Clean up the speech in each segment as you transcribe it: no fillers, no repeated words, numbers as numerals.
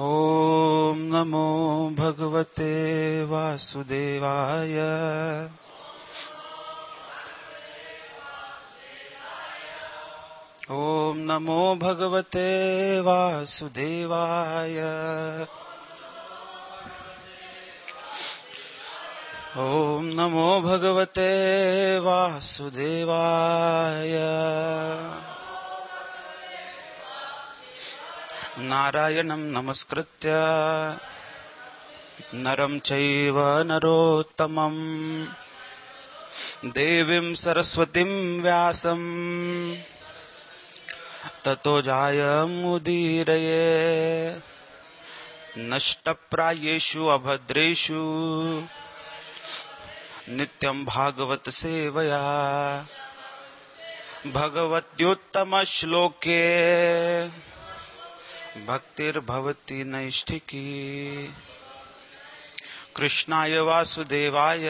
ॐ नमो भगवते वासुदेवाय। ॐ नमो भगवते वासुदेवाय। ॐ नमो भगवते वासुदेवाय। नारायणं नमस्कृत्य नरं चैव नरोत्तमं देवीं सरस्वतीं व्यासं ततो जायमुदीरये। नष्टप्रायेषु अभद्रेषु नित्यं भागवत सेवया भगवत्युत्तमश्लोके भक्तिर्भवति नैष्ठिकी। कृष्णाय वासुदेवाय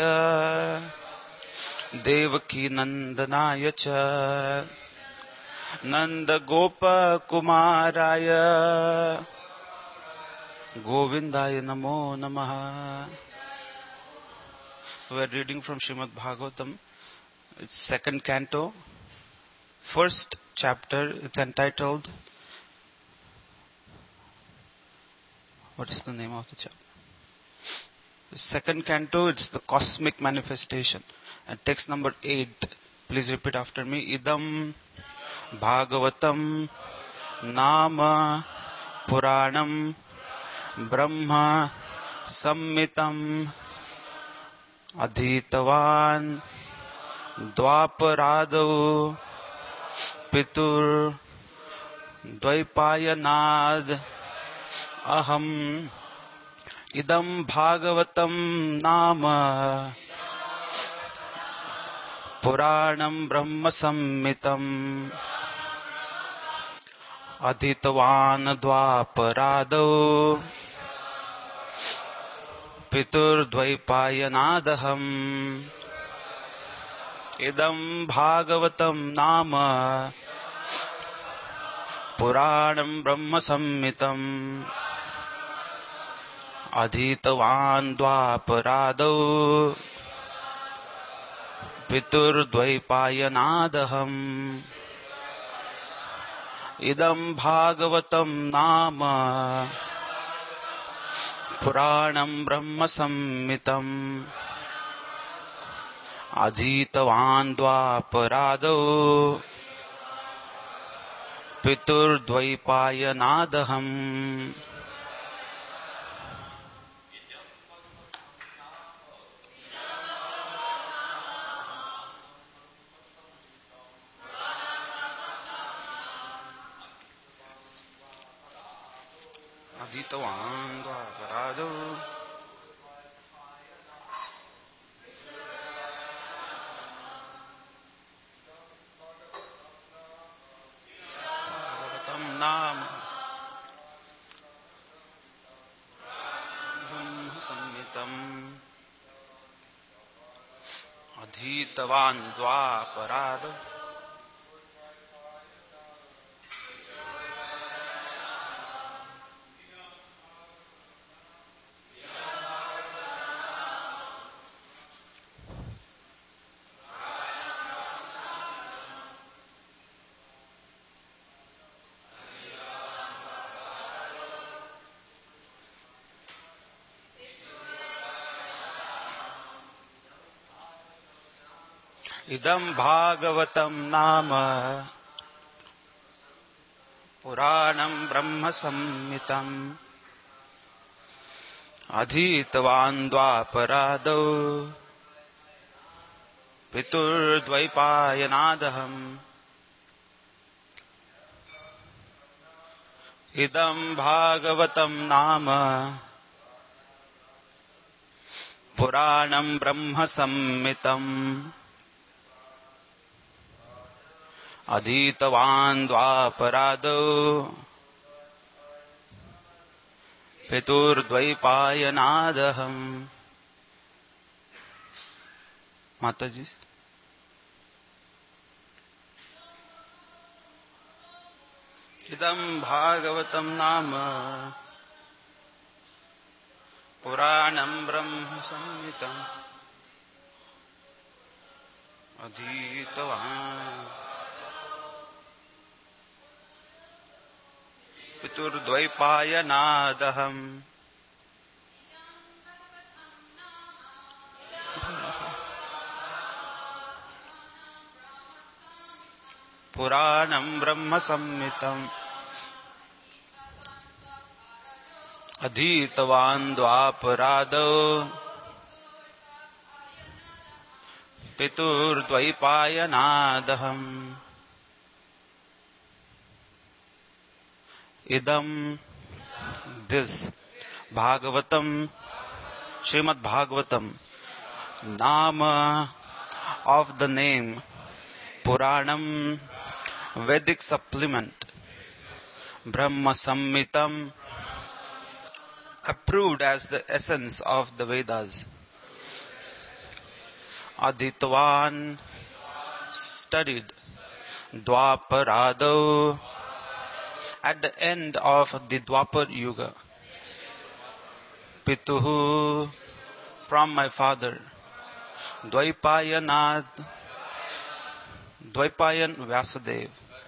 देवकी नंदनाय च नंदगोपकुमाराय गोविंदाय नमो नमः। We are reading from Srimad Bhagavatam. It's second canto, first chapter. It's entitled. What is the name of the chapter? The second canto. It's the cosmic manifestation. And text number 8. Please repeat after me. Idam Bhagavatam Nama Puranam Brahma Sammitam Adhitavan Dwaparado Pitur Dvaipayanad Aham Idam Bhagavatam Nama Puranam Brahma Sammitam Adhitavan Dwaparado Pitur Dvaipayanadaham Idam Bhagavatam Nama Puranam Brahma Sammitam Adhitavan Dwaparado Pitur Dvaipayanadaham Idam Bhagavatam Nama Puranam Brahma Sammitam Adhitavan Dwaparado Pitur Dvaipayanadaham. Adhitavan Dwaparado Bhagavatam Nama Brahma Sammitam Adhitavan Dwaparado Idam Bhagavatam Nama Puranam Brahma Sammitam Adhitavan Dwaparado Pitur Dvaipayanadaham Idam Bhagavatam Nama Puranam Brahma Sammitam Adhitavan Dwaparado Pitur Dvaipayanadaham. Mataji. Idam Bhagavatam Nama Puranam Brahma Samhitam Adhitavan Piturdvaipayanadaham Puranam Brahma Samhitam Adhitavan Dvaparado Piturdvaipayanadaham Idam, this Bhagavatam, Srimad Bhagavatam, Nama of the name, Puranam, Vedic supplement, Brahma Samhitam, approved as the essence of the Vedas. Adhitavan, studied, Dwaparado, at the end of the Dwapar Yuga. Pituhu, from my father. Dvaipayan Vyasadeva.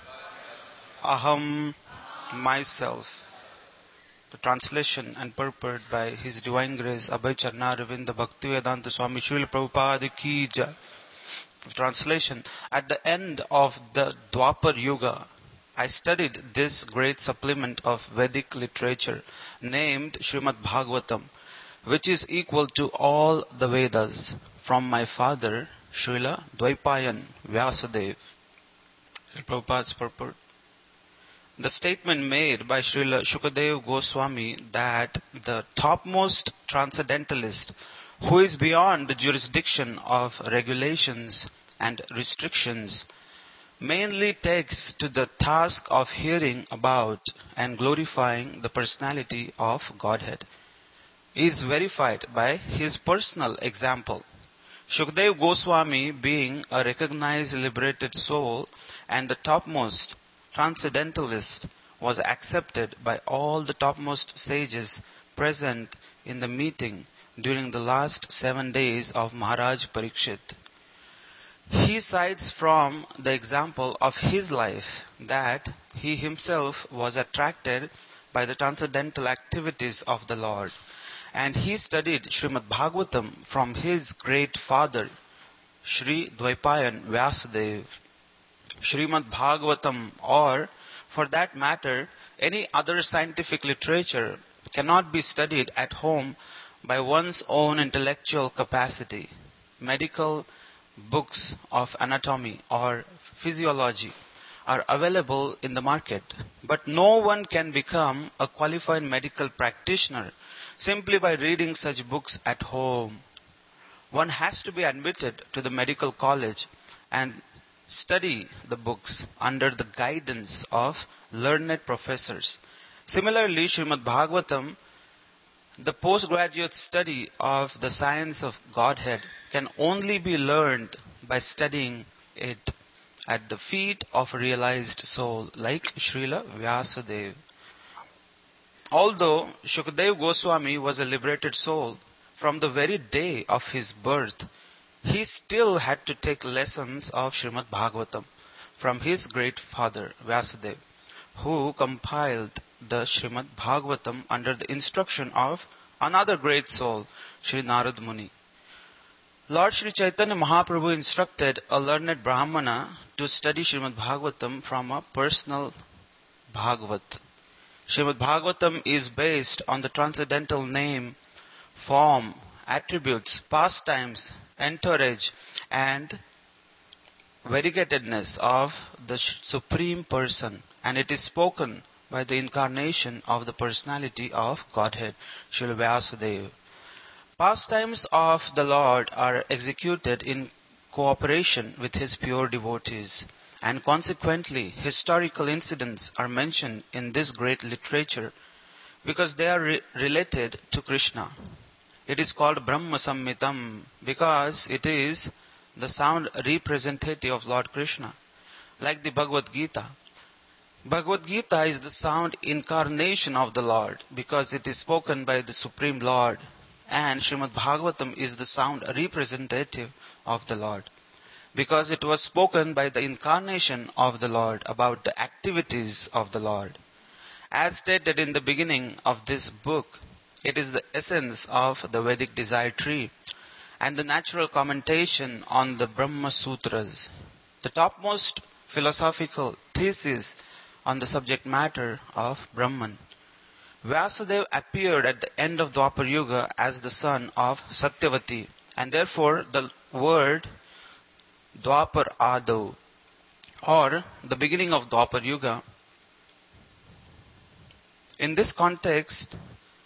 Aham, myself. The translation and purport by His Divine Grace Abhay Charnaravinda Bhaktivedanta Swami Srila Prabhupada Ki Jai. Translation: at the end of the Dwapar Yuga, I studied this great supplement of Vedic literature named Srimad Bhagavatam, which is equal to all the Vedas, from my father, Srila Dvaipayan Vyasadeva. Prabhupada's purport. The statement made by Srila Shukadeva Goswami that the topmost transcendentalist, who is beyond the jurisdiction of regulations and restrictions, mainly takes to the task of hearing about and glorifying the personality of Godhead, is verified by his personal example. Shukadeva Goswami, being a recognized liberated soul and the topmost transcendentalist, was accepted by all the topmost sages present in the meeting during the last 7 days of Maharaj Parikshit. He cites from the example of his life that he himself was attracted by the transcendental activities of the Lord, and he studied Srimad Bhagavatam from his great father, Sri Dvaipayan Vyasadeva. Srimad Bhagavatam, or for that matter any other scientific literature, cannot be studied at home by one's own intellectual capacity. Medical books of anatomy or physiology are available in the market, but no one can become a qualified medical practitioner simply by reading such books at home. One has to be admitted to the medical college and study the books under the guidance of learned professors. Similarly, Srimad Bhagavatam, the postgraduate study of the science of Godhead, can only be learned by studying it at the feet of a realized soul like Srila Vyasadeva. Although Shukadeva Goswami was a liberated soul from the very day of his birth, he still had to take lessons of Srimad Bhagavatam from his great father Vyasadeva, who compiled the Srimad Bhagavatam under the instruction of another great soul, Sri Narad Muni. Lord Sri Chaitanya Mahaprabhu instructed a learned Brahmana to study Srimad Bhagavatam from a personal Bhagavat. Srimad Bhagavatam is based on the transcendental name, form, attributes, pastimes, entourage, and variegatedness of the Supreme Person, and it is spoken by the incarnation of the personality of Godhead, Srila Vyasadeva. Pastimes of the Lord are executed in cooperation with His pure devotees, and consequently historical incidents are mentioned in this great literature because they are related to Krishna. It is called Brahma Samhitam because it is the sound representative of Lord Krishna, like the Bhagavad Gita. Bhagavad Gita is the sound incarnation of the Lord because it is spoken by the Supreme Lord. And Srimad Bhagavatam is the sound representative of the Lord, because it was spoken by the incarnation of the Lord about the activities of the Lord. As stated in the beginning of this book, it is the essence of the Vedic desire tree and the natural commentation on the Brahma Sutras, the topmost philosophical thesis on the subject matter of Brahman. Vyasadeva appeared at the end of Dwapar Yuga as the son of Satyavati, and therefore the word Dwapar Adav, or the beginning of Dwapar Yuga, in this context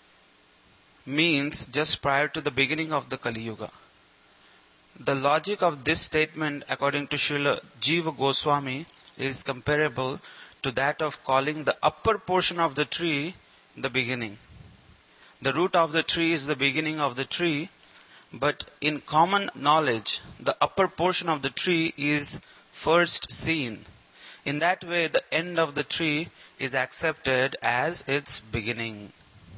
means just prior to the beginning of the Kali Yuga. The logic of this statement, according to Srila Jiva Goswami, is comparable to that of calling the upper portion of the tree the beginning. The root of the tree is the beginning of the tree, but in common knowledge, the upper portion of the tree is first seen. In that way, the end of the tree is accepted as its beginning.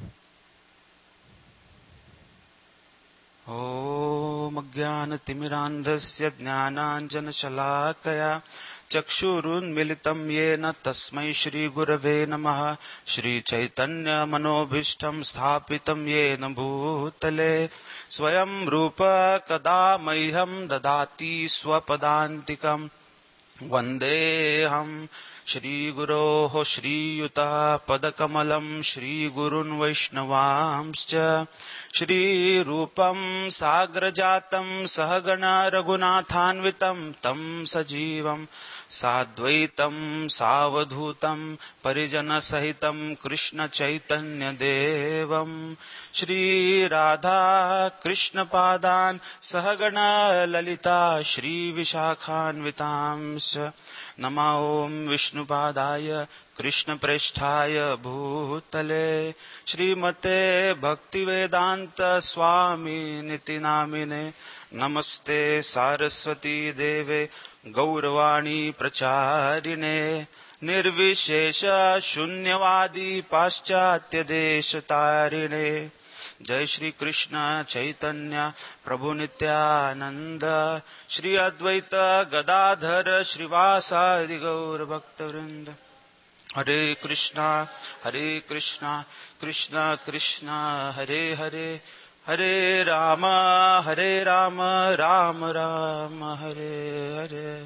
Om Ajnana-timirandhasya Jnananjana-shalakaya Chakshurunmilitam Yena Tasmai Shri Gurave Namaha Shri Chaitanya Manobhishtam Sthapitam Yena Bhutale Swayam Rupa Kadamaiham Dadati Swapadantikam Vandeham Shri Guroho Shri Yuta Padakamalam Shri Gurun Vaishnavamscha Shri Rupam Sagrajatam Sahagana Raghunathanvitam Tam Sajivam Sadvaitam Savadhutam Parijana Sahitam Krishna Chaitanya Devam Shri Radha Krishna Padan Sahagana Lalita Shri Vishakhanvitamscha Nama Om Vishnu Padaya Krishna Preshthaya Bhutale Srimate Bhaktivedanta Swami Niti Namine Namaste Saraswati Deve Gauravani Pracharine Nirvishesha Shunyavadi Paschatya Deshatarine Jai Shri Krishna Chaitanya Prabhu Nityananda Shri Advaita Gadadhara Srivasadi Gaur Bhaktavrinda Hare Krishna Krishna Krishna Hare Hare Hare Rama Rama Rama Hare Hare.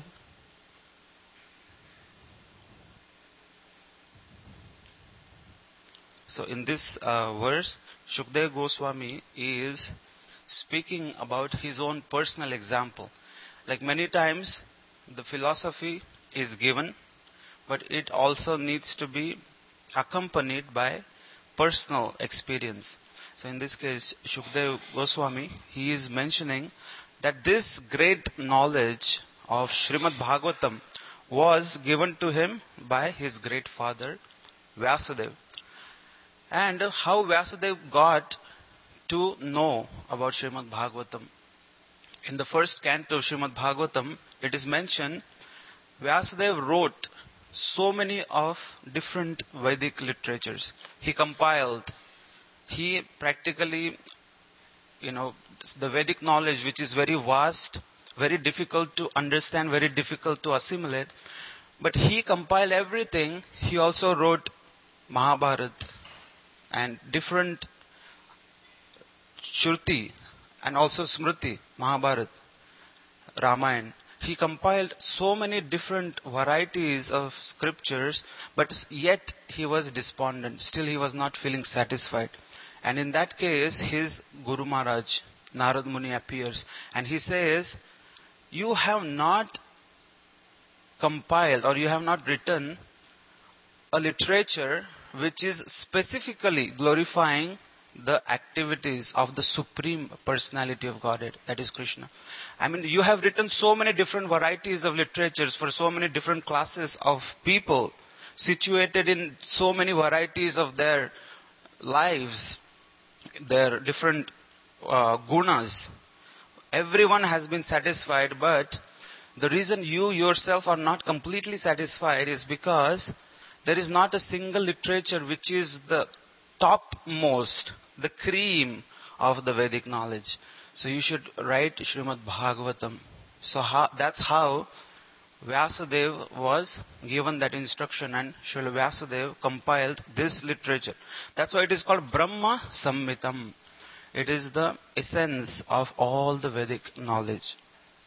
So in this verse, Shukdev Goswami is speaking about his own personal example. Like many times, the philosophy is given, but it also needs to be accompanied by personal experience. So in this case, Shukdev Goswami, he is mentioning that this great knowledge of Srimad Bhagavatam was given to him by his great father, Vyasadeva. And how Vyasadeva got to know about Srimad Bhagavatam. In the first canto of Srimad Bhagavatam, it is mentioned Vyasadeva wrote so many of different Vedic literatures. He compiled. He practically, the Vedic knowledge, which is very vast, very difficult to understand, very difficult to assimilate. But he compiled everything. He also wrote Mahabharata and different Shruti and also Smriti, Mahabharata, Ramayana. He compiled so many different varieties of scriptures, but yet he was despondent. Still he was not feeling satisfied. And in that case, his Guru Maharaj, Narad Muni, appears. And he says, you have not compiled or you have not written a literature which is specifically glorifying the activities of the Supreme Personality of Godhead, that is Krishna. I mean, you have written so many different varieties of literatures for so many different classes of people, situated in so many varieties of their lives, their different gunas. Everyone has been satisfied, but the reason you yourself are not completely satisfied is because there is not a single literature which is the topmost, the cream of the Vedic knowledge. So you should write Srimad Bhagavatam. So that's how Vyasadeva was given that instruction, and Srila Vyasadeva compiled this literature. That's why it is called Brahma Samhitam. It is the essence of all the Vedic knowledge.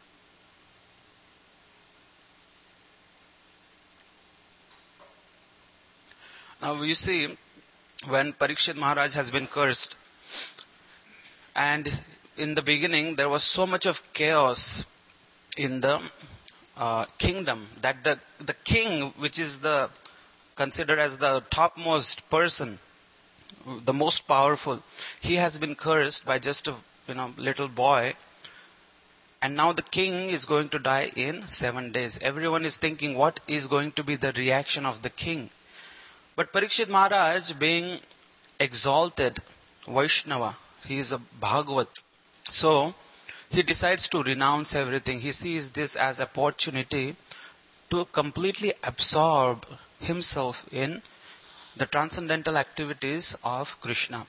Now you see, when Parikshit Maharaj has been cursed, and in the beginning there was so much of chaos in the kingdom that the king, which is considered as the topmost person, the most powerful, he has been cursed by just a little boy, and now the king is going to die in 7 days. Everyone is thinking, what is going to be the reaction of the king? But Parikshit Maharaj, being exalted Vaishnava, he is a Bhagavat, so he decides to renounce everything. He sees this as opportunity to completely absorb himself in the transcendental activities of Krishna.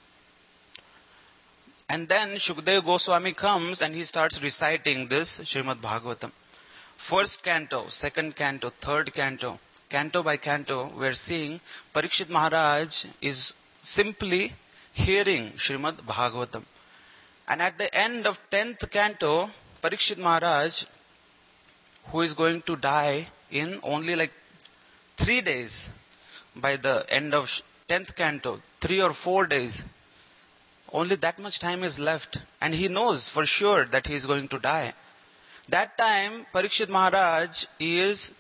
And then Shukdev Goswami comes and he starts reciting this Srimad Bhagavatam. First canto, second canto, third canto, canto by canto, we are seeing Parikshit Maharaj is simply hearing Srimad Bhagavatam. And at the end of 10th canto, Parikshit Maharaj, who is going to die in only 3 days, by the end of 10th canto, 3 or 4 days, only that much time is left. And he knows for sure that he is going to die. That time, Parikshit Maharaj is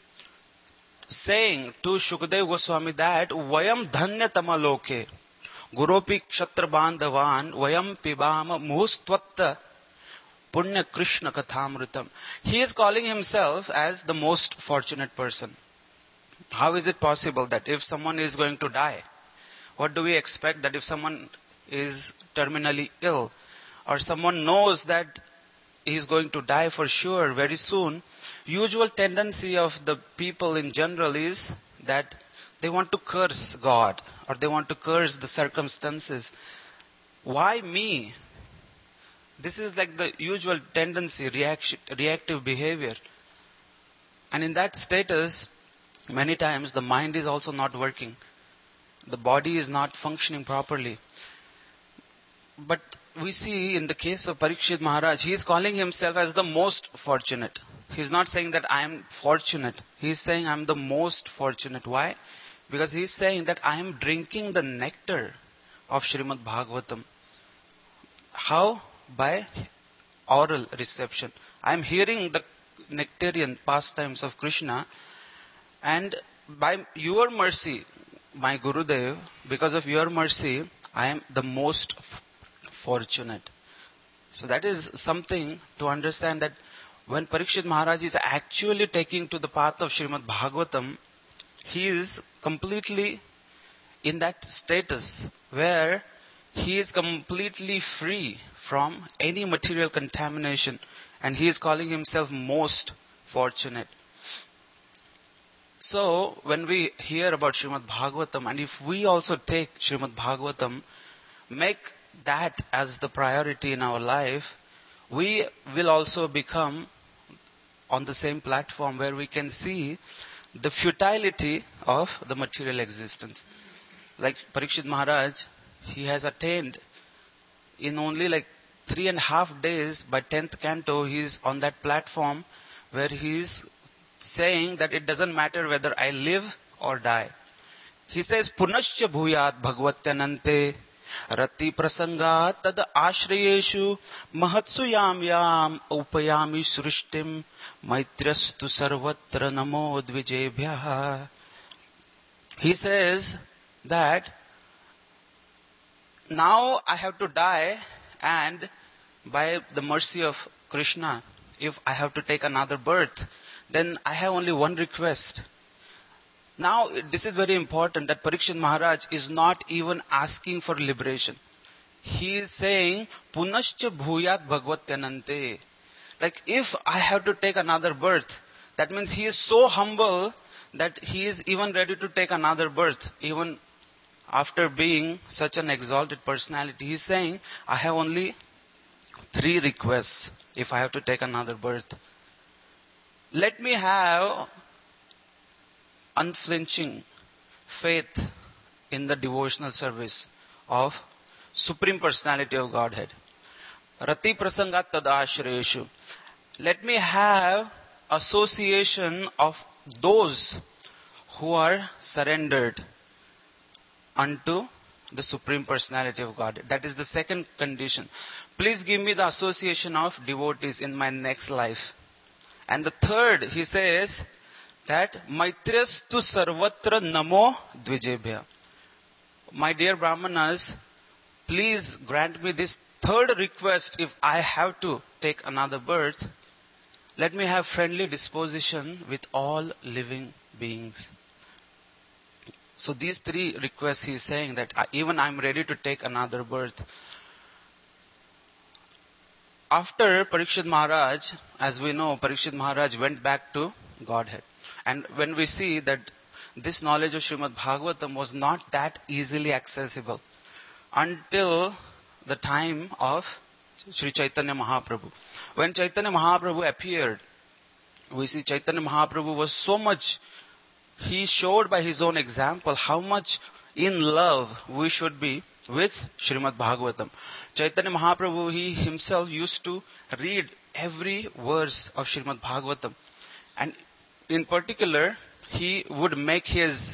saying to Shukdev Goswami that, Vayam dhanya tamaloke. Guropi kshatra bandhavan vayam pibama muhustvatta punya Krishna kathamritam. He is calling himself as the most fortunate person. How is it possible that if someone is going to die, what do we expect that if someone is terminally ill, or someone knows that he is going to die for sure very soon, usual tendency of the people in general is that they want to curse God, or they want to curse the circumstances. Why me? This is like the usual tendency, reactive behavior. And in that status, many times the mind is also not working. The body is not functioning properly. But we see in the case of Parikshit Maharaj, he is calling himself as the most fortunate. He is not saying that I am fortunate. He is saying I am the most fortunate. Why? Because he is saying that I am drinking the nectar of Srimad Bhagavatam. How? By oral reception. I am hearing the nectarian pastimes of Krishna, and by your mercy, my Gurudev, because of your mercy, I am the most fortunate. So that is something to understand, that when Parikshit Maharaj is actually taking to the path of Srimad Bhagavatam, he is completely in that status where he is completely free from any material contamination, and he is calling himself most fortunate. So when we hear about Srimad Bhagavatam, and if we also take Srimad Bhagavatam, make that as the priority in our life, we will also become on the same platform where we can see the futility of the material existence. Like Parikshit Maharaj, he has attained in only 3.5 days, by 10th canto, he is on that platform where he is saying that it doesn't matter whether I live or die. He says, Punascha bhuyat bhagavatyanante rati prasanga tad ashrayeshu mahatsu yam yam upayami srishtim maitrastu sarvatra namo dvijebhyah. He says that now I have to die, and by the mercy of Krishna, if I have to take another birth, then I have only one request. Now, this is very important, that Parikshit Maharaj is not even asking for liberation. He is saying, Punascha bhuyat bhagavatyanante. If I have to take another birth, that means he is so humble that he is even ready to take another birth, even after being such an exalted personality, he's saying, I have only 3 requests if I have to take another birth. Let me have unflinching faith in the devotional service of Supreme Personality of Godhead. Rati prasangat tad ashrayeshu. Let me have association of those who are surrendered unto the Supreme Personality of God. That is the second condition. Please give me the association of devotees in my next life. And the third, he says that Maitrastu Sarvatra Namo Dvijebhya. My dear Brahmanas, please grant me this third request. If I have to take another birth, let me have friendly disposition with all living beings. So these 3 requests he is saying that even I am ready to take another birth. After Parikshit Maharaj, as we know, Parikshit Maharaj went back to Godhead. And when we see that this knowledge of Srimad Bhagavatam was not that easily accessible until the time of Sri Chaitanya Mahaprabhu. When Chaitanya Mahaprabhu appeared, we see Chaitanya Mahaprabhu was so much, he showed by his own example how much in love we should be with Srimad Bhagavatam. Chaitanya Mahaprabhu, he himself used to read every verse of Srimad Bhagavatam. And in particular, he would make his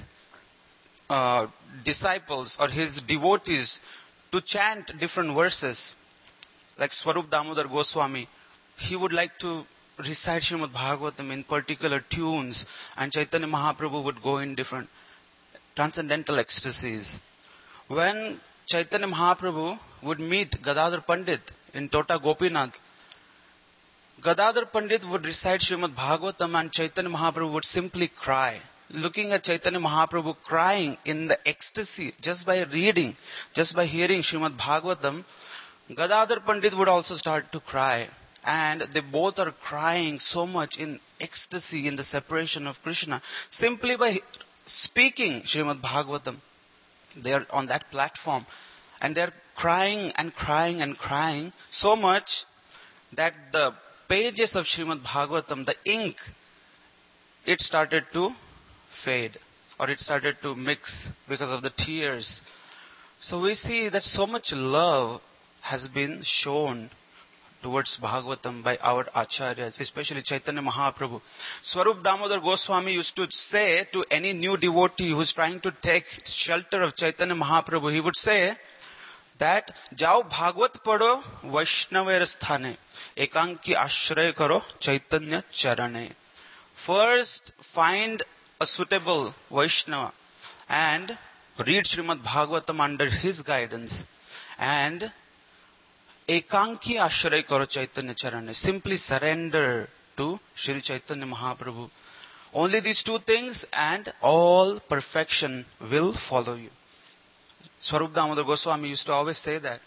disciples or his devotees to chant different verses. Like Swarup Damodar Goswami, he would like to recite Srimad Bhagavatam in particular tunes, and Chaitanya Mahaprabhu would go in different transcendental ecstasies. When Chaitanya Mahaprabhu would meet Gadadhar Pandit in Tota Gopinath, Gadadhar Pandit would recite Srimad Bhagavatam and Chaitanya Mahaprabhu would simply cry. Looking at Chaitanya Mahaprabhu crying in the ecstasy just by reading, just by hearing Srimad Bhagavatam, Gadadhar Pandit would also start to cry. And they both are crying so much in ecstasy in the separation of Krishna. Simply by speaking Srimad Bhagavatam, they are on that platform. And they are crying and crying and crying so much that the pages of Srimad Bhagavatam, the ink, it started to fade. Or it started to mix because of the tears. So we see that so much love has been shown towards Bhagavatam by our Acharyas, especially Chaitanya Mahaprabhu. Swarup Damodar Goswami used to say to any new devotee who is trying to take shelter of Chaitanya Mahaprabhu, he would say that, Jao Bhagavat pado Vaishnaver sthane, ekanki ashray karo Chaitanya charane. First, find a suitable Vaishnava and read Srimad Bhagavatam under his guidance, and Ekanki ashray karo Chaitanya charane. Simply surrender to Shri Chaitanya Mahaprabhu. Only these 2 things and all perfection will follow you. Swarup Damodar Goswami used to always say that.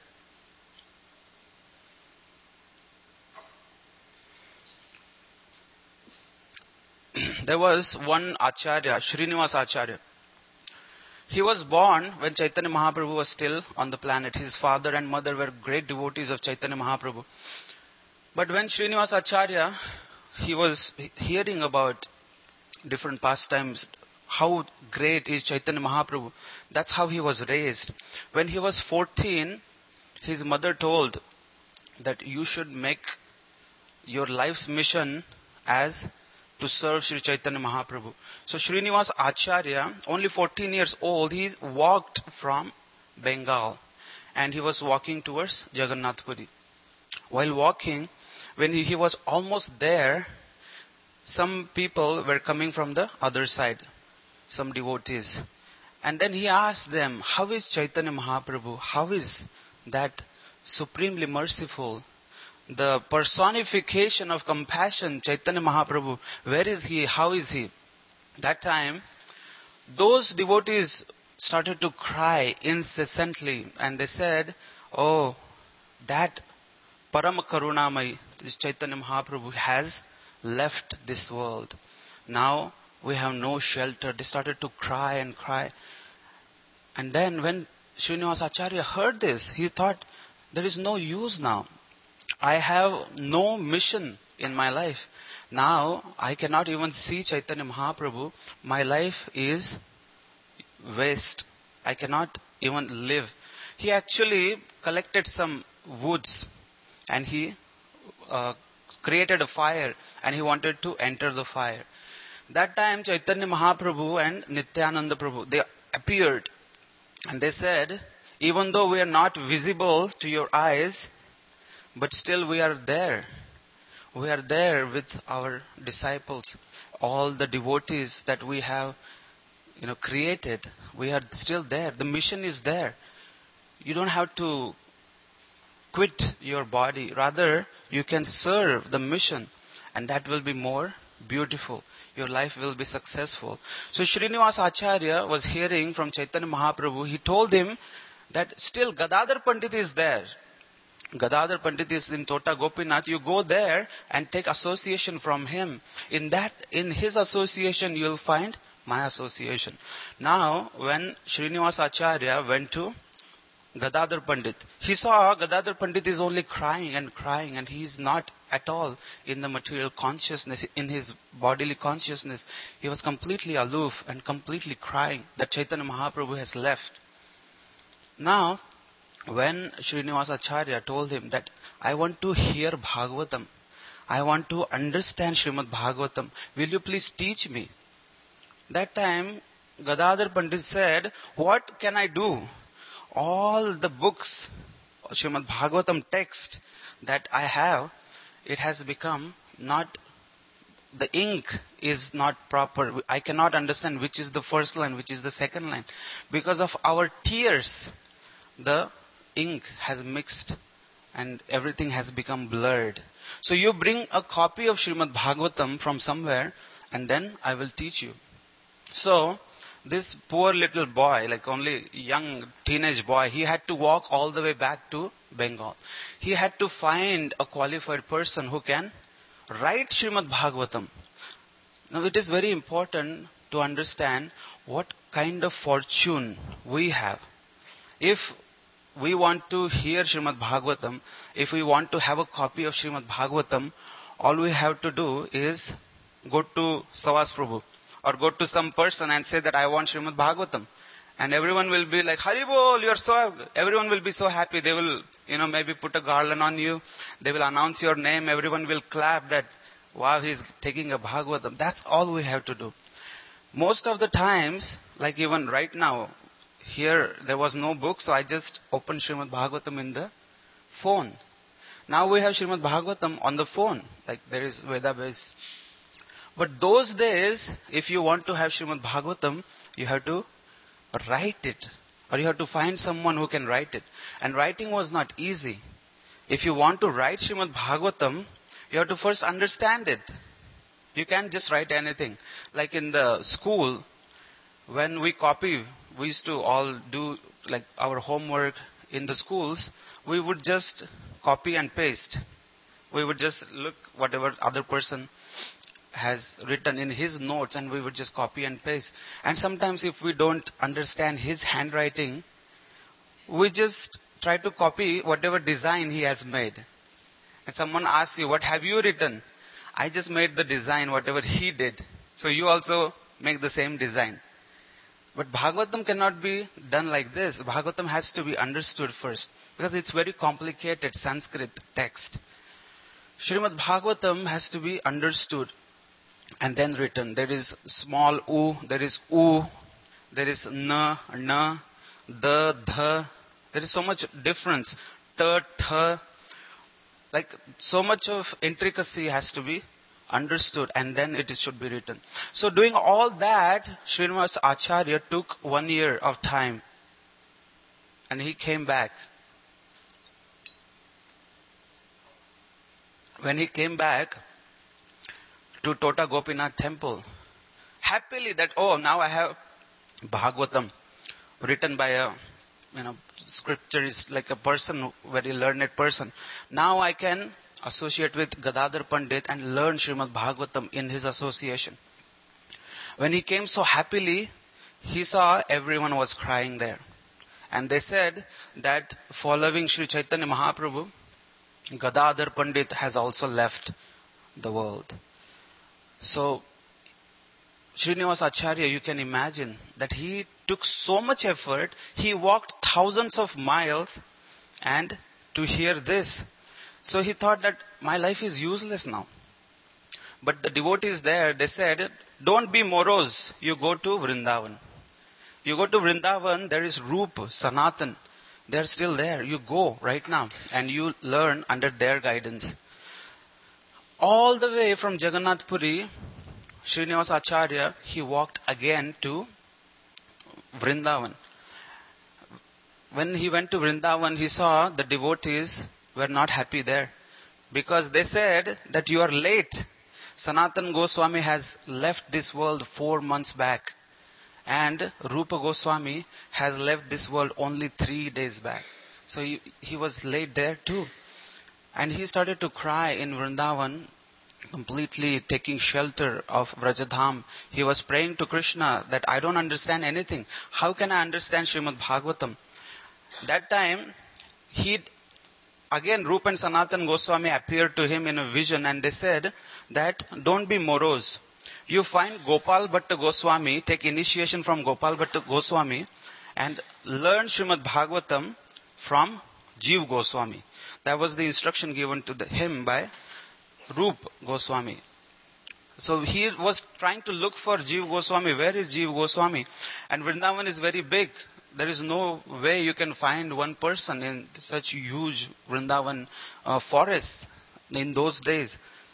There was one Acharya, Srinivas Acharya. He was born when Chaitanya Mahaprabhu was still on the planet. His father and mother were great devotees of Chaitanya Mahaprabhu. But when Srinivas Acharya, he was hearing about different pastimes, how great is Chaitanya Mahaprabhu. That's how he was raised. When he was 14, his mother told that you should make your life's mission as to serve Sri Chaitanya Mahaprabhu. So Srinivas Acharya, only 14 years old, he walked from Bengal and he was walking towards Jagannath Puri. While walking, when he was almost there, some people were coming from the other side, some devotees. And then he asked them, how is Chaitanya Mahaprabhu? How is that supremely merciful, the personification of compassion, Chaitanya Mahaprabhu? Where is he? How is he? That time, those devotees started to cry incessantly. And they said, oh, that Parama Karunamai, this Chaitanya Mahaprabhu, has left this world. Now we have no shelter. They started to cry and cry. And then when Srinivasa Acharya heard this, he thought, there is no use now. I have no mission in my life. Now I cannot even see Chaitanya Mahaprabhu. My life is waste. I cannot even live. He actually collected some woods and he created a fire and he wanted to enter the fire. That time Chaitanya Mahaprabhu and Nityananda Prabhu, they appeared and they said, even though we are not visible to your eyes, but still we are there. We are there with our disciples, all the devotees that we have created. We are still there. The mission is there. You don't have to quit your body. Rather, you can serve the mission and that will be more beautiful. Your life will be successful. So Srinivasa Acharya was hearing from Chaitanya Mahaprabhu. He told him that still Gadadhar Pandit is there. Gadadhar Pandit is in Tota Gopinath. You go there and take association from him. In his association you will find my association. Now when Srinivasa Acharya went to Gadadhar Pandit, he saw Gadadhar Pandit is only crying and he is not at all in the material consciousness, in his bodily consciousness. He was completely aloof and completely crying that Chaitanya Mahaprabhu has left. Now, when Srinivasa Acharya told him that I want to hear Bhagavatam, I want to understand Srimad Bhagavatam, will you please teach me? That time, Gadadhar Pandit said, what can I do? All the books, Srimad Bhagavatam text that I have, it has become not, the ink is not proper. I cannot understand which is the first line, which is the second line. Because of our tears, the ink has mixed and everything has become blurred. So you bring a copy of Srimad Bhagavatam from somewhere and then I will teach you. So this poor little boy, like only young teenage boy, he had to walk all the way back to Bengal. He had to find a qualified person who can write Srimad Bhagavatam. Now it is very important to understand what kind of fortune we have. If we want to hear Srimad Bhagavatam, if we want to have a copy of Srimad Bhagavatam, all we have to do is go to Savas Prabhu or go to some person and say that I want Srimad Bhagavatam. And everyone will be like, Haribol, everyone will be so happy. They will, maybe put a garland on you. They will announce your name. Everyone will clap that, wow, he's taking a Bhagavatam. That's all we have to do. Most of the times, like even right now, here there was no book, so I just opened Srimad Bhagavatam in the phone. Now we have Srimad Bhagavatam on the phone, like there is Veda base. But those days, if you want to have Srimad Bhagavatam, you have to write it. Or you have to find someone who can write it. And writing was not easy. If you want to write Srimad Bhagavatam, you have to first understand it. You can't just write anything. Like in the school, when we copy, we used to all do like our homework in the schools, we would just copy and paste. We would just look whatever other person has written in his notes and we would just copy and paste. And sometimes if we don't understand his handwriting, we just try to copy whatever design he has made. And someone asks you, what have you written? I just made the design, whatever he did. So you also make the same design. But Bhagavatam cannot be done like this. Bhagavatam has to be understood first. Because it's very complicated Sanskrit text. Srimad Bhagavatam has to be understood and then written. There is small u, there is u, there is na, the, there is so much difference. Ta, tha. Like so much of intricacy has to be understood and then it should be written. So doing all that, Srinivasa Acharya took 1 year of time. And he came back. When he came back to Tota Gopinath temple, happily that, now I have Bhagavatam written by a, scripture is like a person, very learned person. Now I can associate with Gadadhar Pandit and learn Srimad Bhagavatam in his association. When he came so happily, he saw everyone was crying there. And they said that following Sri Chaitanya Mahaprabhu, Gadadhar Pandit has also left the world. So, Srinivas Acharya, you can imagine that he took so much effort, he walked thousands of miles and to hear this. So he thought that my life is useless now. But the devotees there, they said, don't be morose, you go to Vrindavan. You go to Vrindavan, there is Rupa, Sanatan. They are still there. You go right now and you learn under their guidance. All the way from Jagannath Puri, Srinivas Acharya, he walked again to Vrindavan. When he went to Vrindavan, he saw the devotees were not happy there. Because they said that you are late. Sanatan Goswami has left this world 4 months back. And Rupa Goswami has left this world only 3 days back. So he was late there too. And he started to cry in Vrindavan, completely taking shelter of Vrajadham. He was praying to Krishna that I don't understand anything. How can I understand Srimad Bhagavatam? That time, again Rupa and Sanatan Goswami appeared to him in a vision and they said that don't be morose. You find Gopal Bhatta Goswami, take initiation from Gopal Bhatta Goswami and learn Srimad Bhagavatam from Jeev Goswami. That was the instruction given to him by Rup Goswami. So he was trying to look for Jeev Goswami. Where is Jeev Goswami? And Vrindavan is very big. There is no way you can find one person in such huge Vrindavan forest in those days.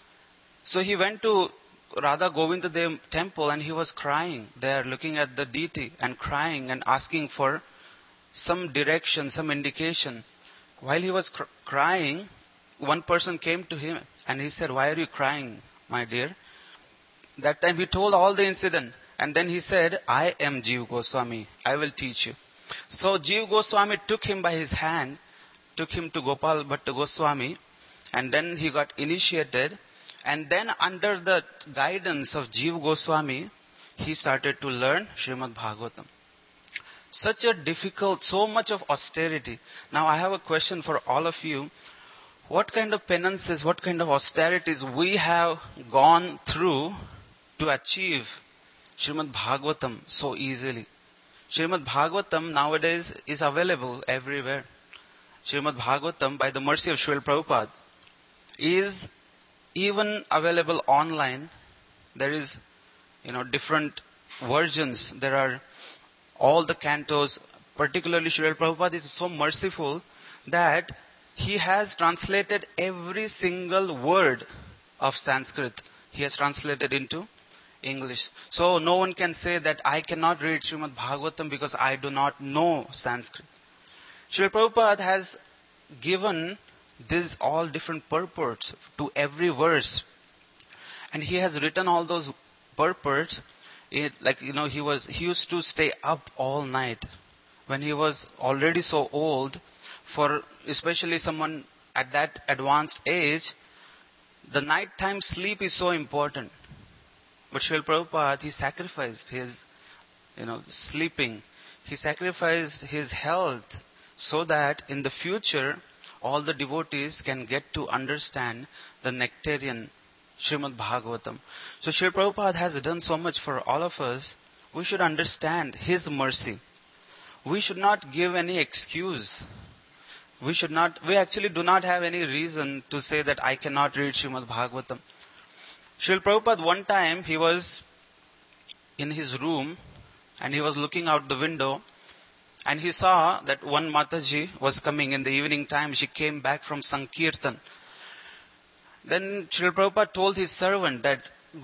So he went to Radha Govindadev temple and he was crying there, looking at the deity and crying and asking for some direction, some indication. While he was crying, one person came to him and he said, why are you crying, my dear? That time he told all the incident. And then he said, I am Jeev Goswami. I will teach you. So Jeev Goswami took him by his hand, took him to Gopal Bhatta Goswami. And then he got initiated. And then under the guidance of Jeev Goswami, he started to learn Srimad Bhagavatam. Such a difficult, so much of austerity. Now I have a question for all of you. What kind of penances, what kind of austerities we have gone through to achieve Srimad Bhagavatam so easily? Srimad Bhagavatam nowadays is available everywhere. Srimad Bhagavatam, by the mercy of Srila Prabhupada, is even available online. There is, different versions. There are all the cantos. Particularly Srila Prabhupada is so merciful that he has translated every single word of Sanskrit. He has translated into English. So no one can say that I cannot read Srimad Bhagavatam because I do not know Sanskrit. Srila Prabhupada has given these all different purports to every verse. And he has written all those purports. He used to stay up all night. When he was already so old, for especially someone at that advanced age, the nighttime sleep is so important. But Srila Prabhupada, he sacrificed his, sleeping. He sacrificed his health so that in the future, all the devotees can get to understand the nectarian Srimad Bhagavatam. So Srila Prabhupada has done so much for all of us. We should understand his mercy. We should not give any excuse. We actually do not have any reason to say that I cannot read Srimad Bhagavatam. Srila Prabhupada, one time, he was in his room and he was looking out the window and he saw that one Mataji was coming in the evening time. She came back from Sankirtan. Then Srila Prabhupada told his servant that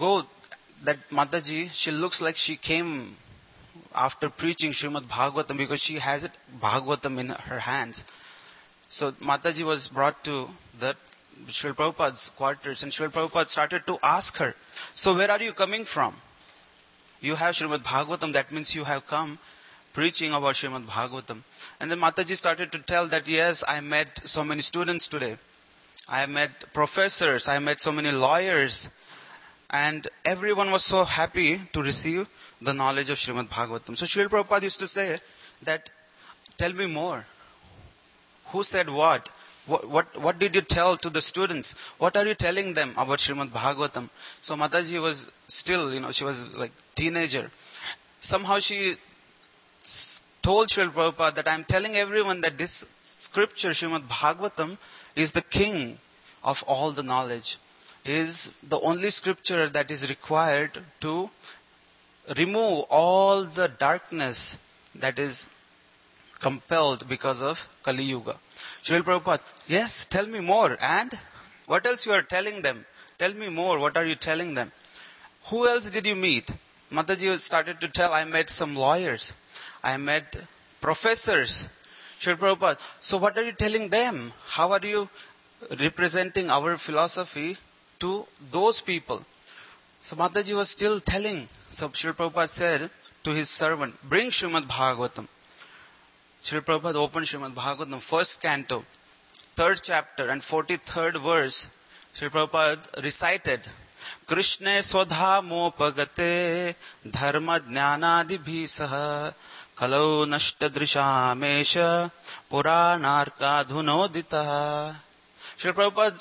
Mataji, she looks like she came after preaching Srimad Bhagavatam because she has Bhagavatam in her hands. So Mataji was brought to the Srila Prabhupada's quarters and Srila Prabhupada started to ask her, so where are you coming from? You have Srimad Bhagavatam, that means you have come preaching about Srimad Bhagavatam. And then Mataji started to tell that, yes, I met so many students today. I met professors, I met so many lawyers. And everyone was so happy to receive the knowledge of Srimad Bhagavatam. So Srila Prabhupada used to say that tell me more. Who said what? What did you tell to the students? What are you telling them about Srimad Bhagavatam? So Mataji was still, she was like teenager. Somehow she told Srila Prabhupada that I'm telling everyone that this scripture, Srimad Bhagavatam, is the king of all the knowledge. Is the only scripture that is required to remove all the darkness that is compelled because of Kali Yuga. Srila Prabhupada, yes, tell me more. And what else you are telling them? Tell me more. What are you telling them? Who else did you meet? Mataji started to tell, I met some lawyers. I met professors. Srila Prabhupada, so what are you telling them? How are you representing our philosophy to those people? So Mataji was still telling. So Srila Prabhupada said to his servant, bring Srimad Bhagavatam. Srila Prabhupada opened Srimad Bhagavatam, first canto, 3rd chapter and 43rd verse. Srila Prabhupada recited, Krishna Swadha Mopagate Dharma Jnanadibhi Saha Kalau Nashtadrishamesha Puranarka Dhunodita. Srila Prabhupada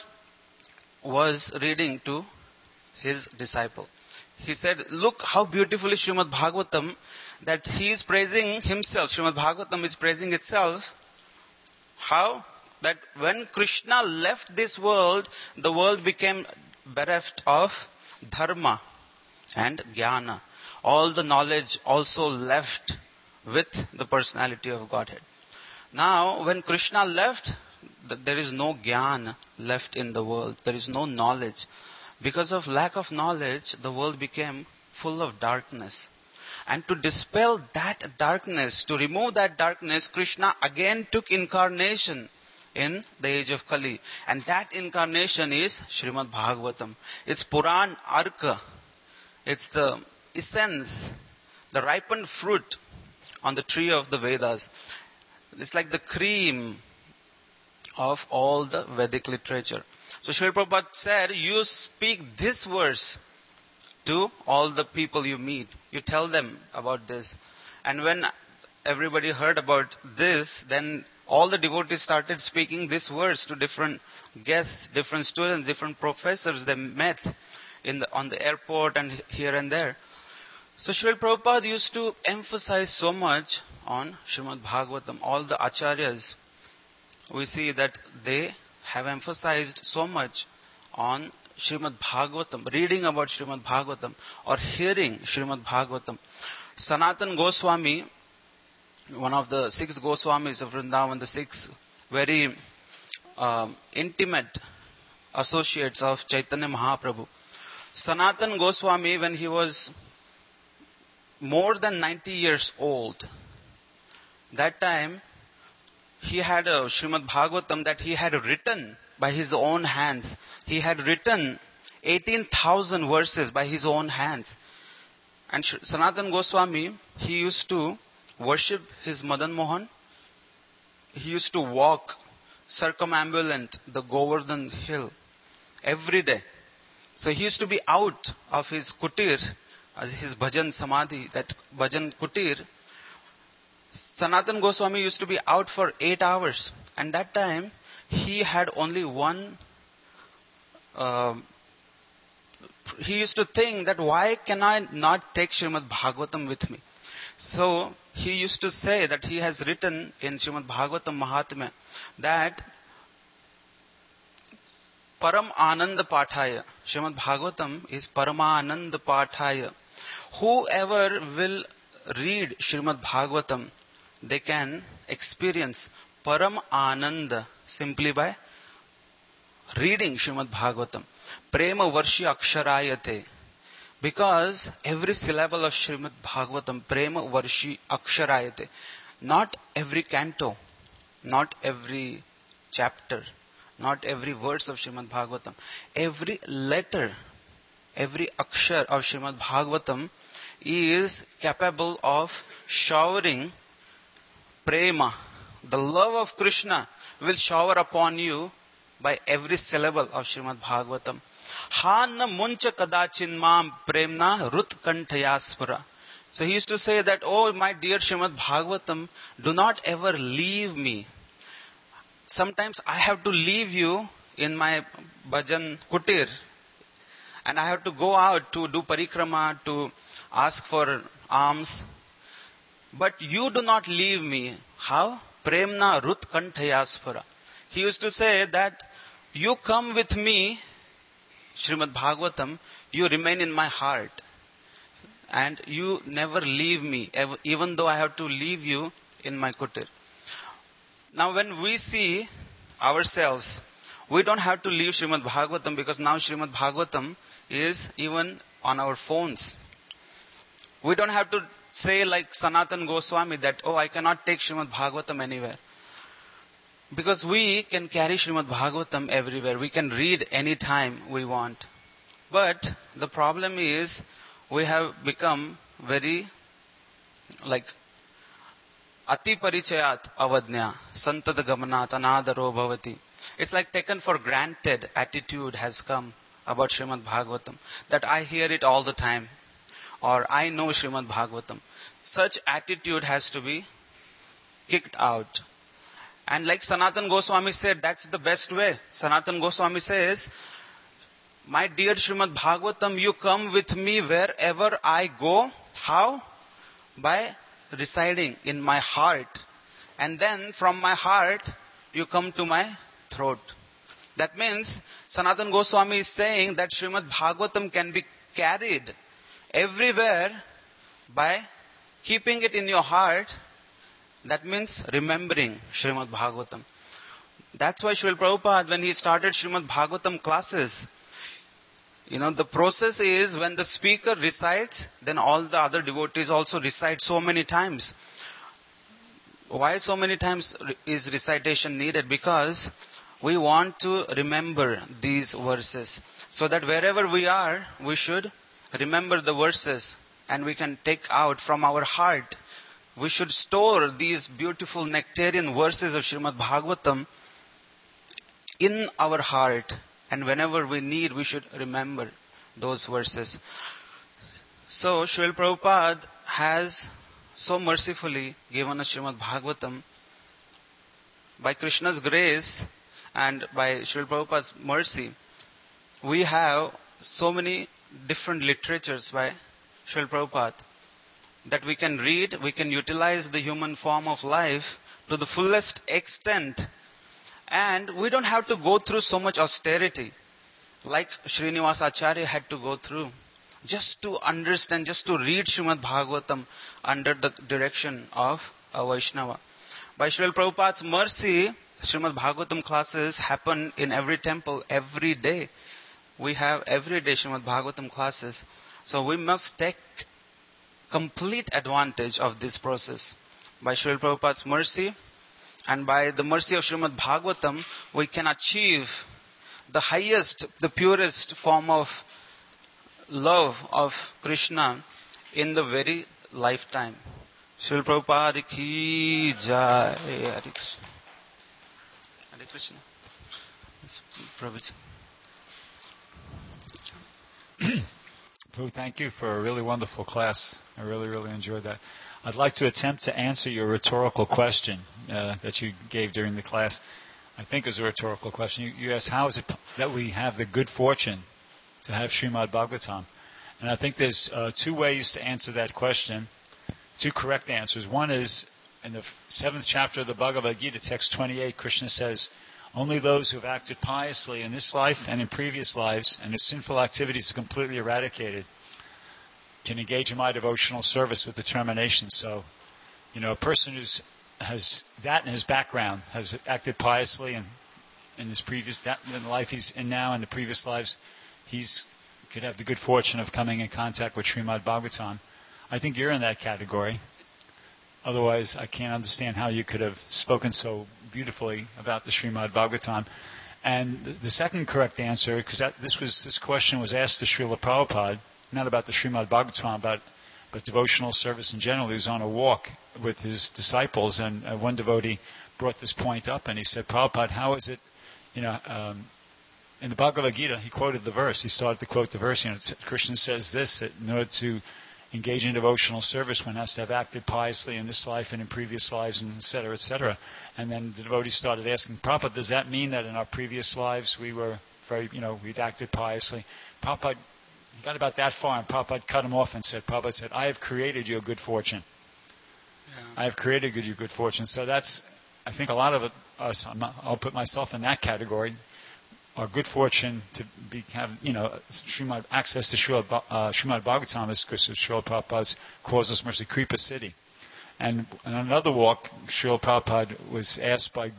was reading to his disciple. He said, look how beautifully Srimad Bhagavatam, that he is praising himself. Srimad Bhagavatam is praising itself. How? That when Krishna left this world, the world became bereft of dharma and jnana. All the knowledge also left with the personality of Godhead. Now, when Krishna left, there is no jnana left in the world. There is no knowledge. Because of lack of knowledge, the world became full of darkness. And to dispel that darkness, to remove that darkness, Krishna again took incarnation in the age of Kali. And that incarnation is Srimad Bhagavatam. It's Puran Arka. It's the essence, the ripened fruit on the tree of the Vedas. It's like the cream of all the Vedic literature. So Srila Prabhupada said, you speak this verse to all the people you meet. You tell them about this. And when everybody heard about this, then all the devotees started speaking this verse to different guests, different students, different professors they met on the airport and here and there. So Srila Prabhupada used to emphasize so much on Srimad Bhagavatam. All the acharyas, we see that they have emphasized so much on Srimad Bhagavatam, reading about Srimad Bhagavatam or hearing Srimad Bhagavatam. Sanatan Goswami, one of the 6 Goswamis of Vrindavan, the 6 very intimate associates of Chaitanya Mahaprabhu. Sanatan Goswami, when he was more than 90 years old, that time he had a Srimad Bhagavatam that he had written by his own hands. He had written 18,000 verses by his own hands. And Sanatan Goswami, he used to worship his Madan Mohan. He used to walk circumambulate the Govardhan hill every day. So he used to be out of his kutir, his bhajan samadhi, that bhajan kutir. Sanatan Goswami used to be out for 8 hours. And that time, he had only one... he used to think that why can I not take Srimad Bhagavatam with me? So, he used to say that he has written in Srimad Bhagavatam Mahatmya that Param Ananda Pathaya. Srimad Bhagavatam is Paramananda Pathaya. Whoever will read Srimad Bhagavatam, they can experience Param Ananda simply by reading Srimad Bhagavatam. Prema Varshi Aksharayate. Because every syllable of Srimad Bhagavatam, Prema Varshi Aksharayate. Not every canto, not every chapter, not every verse of Srimad Bhagavatam. Every letter, every akshar of Srimad Bhagavatam is capable of showering prema. The love of Krishna will shower upon you by every syllable of Srimad Bhagavatam. Ha na muncha kadachin mam premna rut kanthaya spura. So he used to say that, oh my dear Srimad Bhagavatam, do not ever leave me. Sometimes I have to leave you in my bhajan kutir. And I have to go out to do parikrama, to ask for alms. But you do not leave me. How? Premna Rut Kanthayasphara. He used to say that you come with me, Srimad Bhagavatam, you remain in my heart. And you never leave me, even though I have to leave you in my kutir. Now when we see ourselves, we don't have to leave Srimad Bhagavatam because now Srimad Bhagavatam is even on our phones. We don't have to say like Sanatan Goswami that, oh, I cannot take Srimad Bhagavatam anywhere. Because we can carry Srimad Bhagavatam everywhere. We can read any time we want. But the problem is, we have become very like Ati Parichayat Avadnya Santada Gamanat Anadaro Bhavati. It's like taken for granted attitude has come about Srimad Bhagavatam. That I hear it all the time. Or I know Srimad Bhagavatam. Such attitude has to be kicked out. And like Sanatan Goswami said, that's the best way. Sanatan Goswami says, my dear Srimad Bhagavatam, you come with me wherever I go. How? By residing in my heart. And then from my heart, you come to my throat. That means, Sanatan Goswami is saying that Srimad Bhagavatam can be carried everywhere by keeping it in your heart. That means remembering Srimad Bhagavatam. That's why Srila Prabhupada, when he started Srimad Bhagavatam classes, the process is when the speaker recites, then all the other devotees also recite so many times. Why so many times is recitation needed? Because we want to remember these verses. So that wherever we are, we should remember the verses and we can take out from our heart. We should store these beautiful nectarian verses of Srimad Bhagavatam in our heart. And whenever we need, we should remember those verses. So, Srila Prabhupada has so mercifully given us Srimad Bhagavatam. By Krishna's grace and by Srila Prabhupada's mercy, we have so many different literatures by Srila Prabhupada that we can read, we can utilize the human form of life to the fullest extent. And we don't have to go through so much austerity like Srinivas Acharya had to go through. Just to understand, just to read Srimad Bhagavatam under the direction of a Vaishnava. By Srila Prabhupada's mercy, Srimad Bhagavatam classes happen in every temple every day. We have every day Srimad Bhagavatam classes. So we must take complete advantage of this process. By Srila Prabhupada's mercy, and by the mercy of Srimad Bhagavatam, we can achieve the highest, the purest form of love of Krishna in the very lifetime. Srila Prabhupada ki jai. Hare Krishna. Hare Krishna. Prabhupada. Prabhu, thank you for a really wonderful class. I really, really enjoyed that. I'd like to attempt to answer your rhetorical question that you gave during the class. I think it was a rhetorical question. You asked, how is it that we have the good fortune to have Srimad Bhagavatam? And I think there's two ways to answer that question, two correct answers. One is, in the 7th chapter of the Bhagavad Gita, text 28, Krishna says, only those who have acted piously in this life and in previous lives, and whose sinful activities are completely eradicated, can engage in my devotional service with determination. So, a person who has that in his background, has acted piously in his previous, in the life he's in now and the previous lives, he's could have the good fortune of coming in contact with Srimad Bhagavatam. I think you're in that category. Otherwise, I can't understand how you could have spoken so beautifully about the Srimad Bhagavatam. And the second correct answer, because this question was asked to Srila Prabhupada, not about the Srimad Bhagavatam, but devotional service in general. He was on a walk with his disciples, and one devotee brought this point up, and he said, Prabhupada, how is it, in the Bhagavad Gita, he quoted the verse. He started to quote the verse. Krishna says this, that in order to engage in devotional service, one has to have acted piously in this life and in previous lives, and et cetera, et cetera. And then the devotees started asking, Prabhupada, does that mean that in our previous lives we were we'd acted piously? Prabhupada got about that far, and Prabhupada cut him off and said, I have created you a good fortune. I have created you good fortune. So that's, I think a lot of us, I'll put myself in that category, are good fortune to have access to Srimad Bhagavatam is because of Srila Prabhupada's Causeless Mercy Kripa Siddhi. And on another walk, Srila Prabhupada was asked by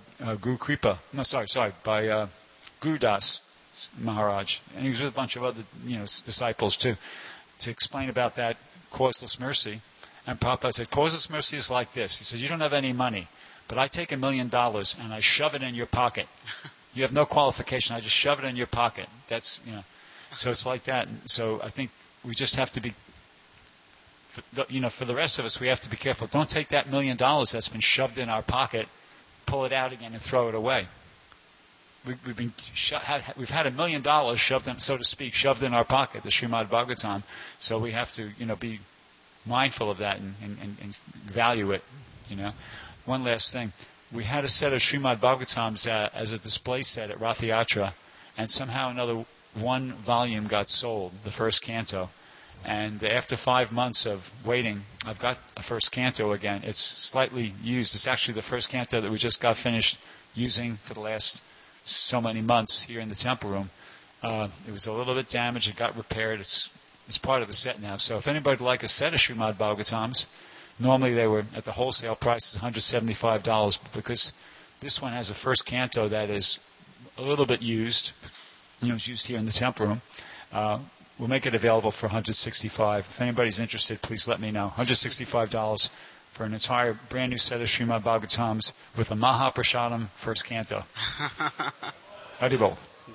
by Guru Das Maharaj, and he was with a bunch of other disciples too, to explain about that causeless mercy. And Prabhupada said, causeless mercy is like this. He says, you don't have any money, but I take $1 million and I shove it in your pocket. You have no qualification. I just shove it in your pocket. That's, so it's like that. And so I think we just have to be, for the rest of us, we have to be careful. Don't take that $1 million that's been shoved in our pocket, pull it out again and throw it away. We've had $1 million shoved in, so to speak, shoved in our pocket, the Srimad Bhagavatam. So we have to, be mindful of that and value it. One last thing. We had a set of Srimad Bhagavatams as a display set at Rath Yatra, and somehow another one volume got sold, the first canto. And after 5 months of waiting, I've got a first canto again. It's slightly used. It's actually the first canto that we just got finished using for the last so many months here in the temple room. It was a little bit damaged. It got repaired. It's part of the set now. So if anybody would like a set of Srimad Bhagavatams, normally they were at the wholesale price is $175, but because this one has a first canto that is a little bit used, it's used here in the temple room, we'll make it available for $165. If anybody's interested, please let me know. $165 for an entire brand new set of Srimad Bhagavatams with a Mahaprasadam first canto. Haribol.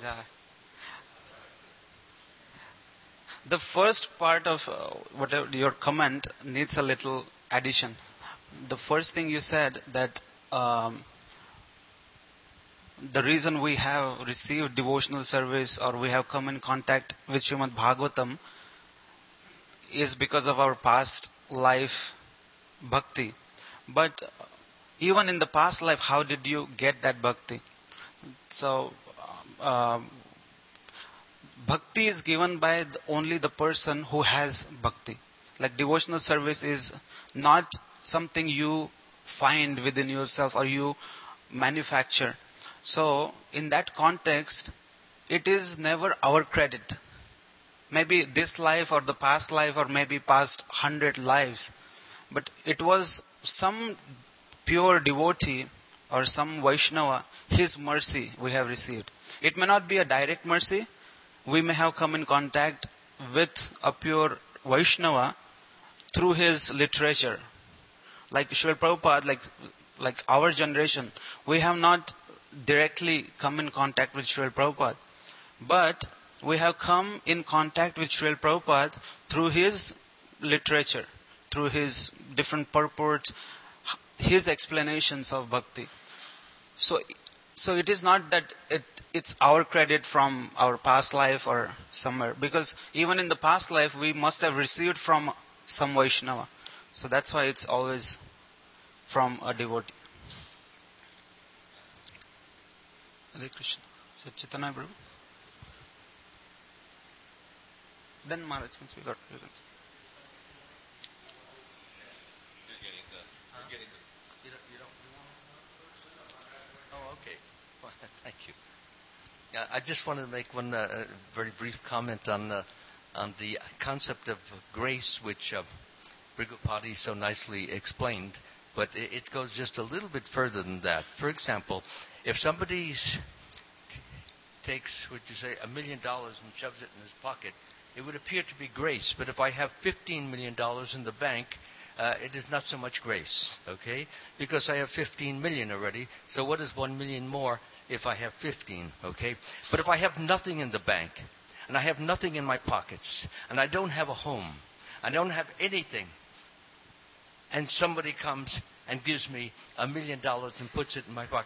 The first part of whatever your comment needs a little addition. The first thing you said that the reason we have received devotional service or we have come in contact with Srimad Bhagavatam is because of our past life bhakti. But even in the past life, how did you get that bhakti? So bhakti is given by only the person who has bhakti. Like devotional service is not something you find within yourself or you manufacture. So in that context, it is never our credit. Maybe this life or the past life or maybe past 100 lives. But it was some pure devotee or some Vaishnava, his mercy we have received. It may not be a direct mercy. We may have come in contact with a pure Vaishnava through his literature. Like Srila Prabhupada, like our generation, we have not directly come in contact with Srila Prabhupada. But we have come in contact with Srila Prabhupada through his literature, through his different purports, his explanations of bhakti. So it is not that it's our credit from our past life or somewhere, because even in the past life we must have received from some Vaishnava. So that's why it's always from a devotee. Hare Krishna. So Chaitanya Prabhu. Then Maharaj, since we got you. Oh, okay. Well, thank you. Yeah, I just wanted to make one very brief comment on the concept of grace, which Brigupati so nicely explained. But it goes just a little bit further than that. For example, if somebody takes, $1 million and shoves it in his pocket, it would appear to be grace. But if I have $15 million in the bank, it is not so much grace, okay? Because I have 15 million already. So what is 1 million more if I have 15, okay? But if I have nothing in the bank, and I have nothing in my pockets, and I don't have a home, I don't have anything, and somebody comes and gives me $1 million and puts it in my pocket,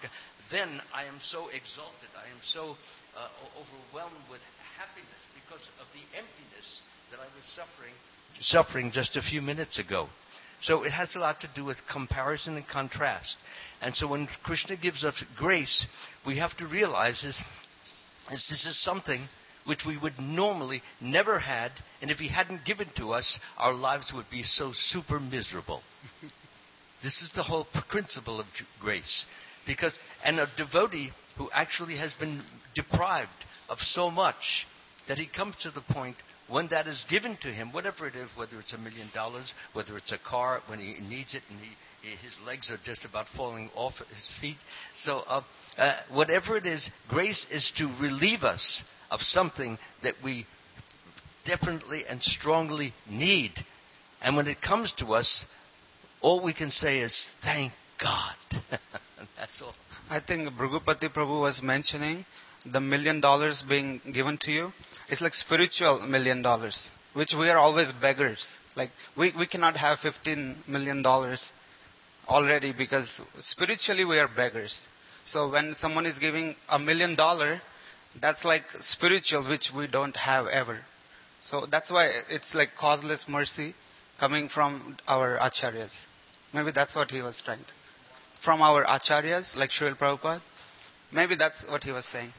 then I am so exalted, I am so overwhelmed with happiness because of the emptiness that I was suffering just a few minutes ago. So it has a lot to do with comparison and contrast. And so when Krishna gives us grace, we have to realize this is something which we would normally never had, and if he hadn't given to us, our lives would be so super miserable. This is the whole principle of grace. And a devotee who actually has been deprived of so much, that he comes to the point when that is given to him, whatever it is, whether it's $1 million, whether it's a car, when he needs it and his legs are just about falling off his feet. So whatever it is, grace is to relieve us of something that we definitely and strongly need. And when it comes to us, all we can say is, thank God. That's all. I think Bhrigupati Prabhu was mentioning the $1 million being given to you. It's like spiritual $1 million, which we are always beggars. Like we cannot have $15 million already because spiritually we are beggars. So when someone is giving $1 million, that's like spiritual, which we don't have ever. So that's why it's like causeless mercy coming from our acharyas. Maybe that's what he was trying to. From our acharyas, like Srila Prabhupada. Maybe that's what he was saying.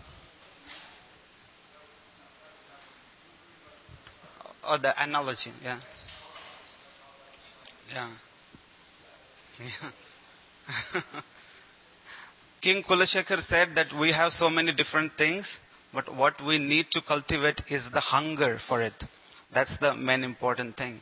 Or the analogy, yeah. Yeah. King Kulashekar said that we have so many different things, but what we need to cultivate is the hunger for it. That's the main important thing.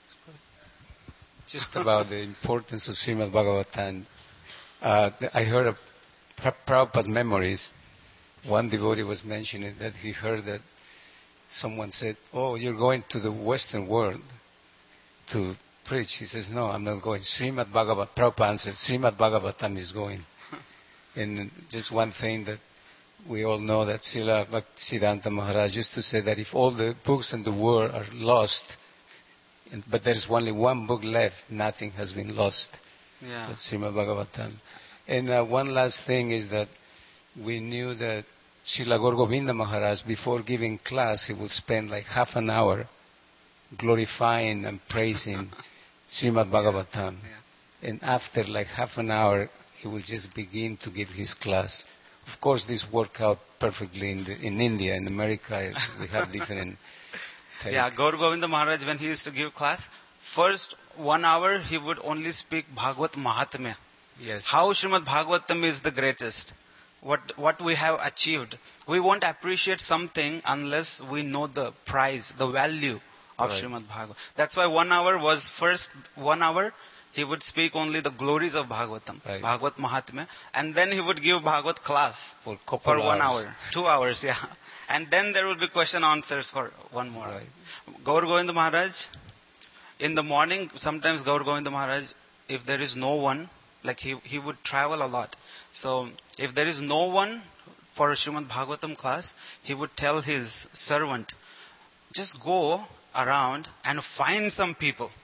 Just about the importance of Srimad Bhagavatam. I heard of Prabhupada's memories. One devotee was mentioning that he heard that someone said, "Oh, you're going to the Western world to preach." He says, "No, I'm not going. Srimad Bhagavatam," Prabhupada answered, "Srimad Bhagavatam is going." And just one thing that we all know, that Srila Bhaktisiddhanta Maharaj used to say that if all the books in the world are lost, but there's only one book left, nothing has been lost. Yeah. That's Srimad Bhagavatam. And one last thing is that we knew that Srila Gaur Govinda Maharaj, before giving class, he would spend like half an hour glorifying and praising Srimad Bhagavatam. Yeah. And after like half an hour, he will just begin to give his class. Of course, this worked out perfectly in India. In America, we have different take. Yeah, Gaur Govinda Maharaj, when he used to give class, first 1 hour he would only speak Bhagavad Mahatmya. Yes. How Srimad Bhagavatam is the greatest. What we have achieved. We won't appreciate something unless we know the price, the value of Right. Srimad Bhagavatam. That's why 1 hour was first 1 hour. He would speak only the glories of Bhagavatam, Right. Bhagavad Mahatmya, and then he would give Bhagavad class For couple for 1 hours. hour, 2 hours, yeah. And then there will be question answers for 1 more. Right. Gaur Govinda Maharaj, in the morning, sometimes Gaur Govinda Maharaj, if there is no one, like he would travel a lot. So if there is no one for a Srimad Bhagavatam class, he would tell his servant, just go around and find some people.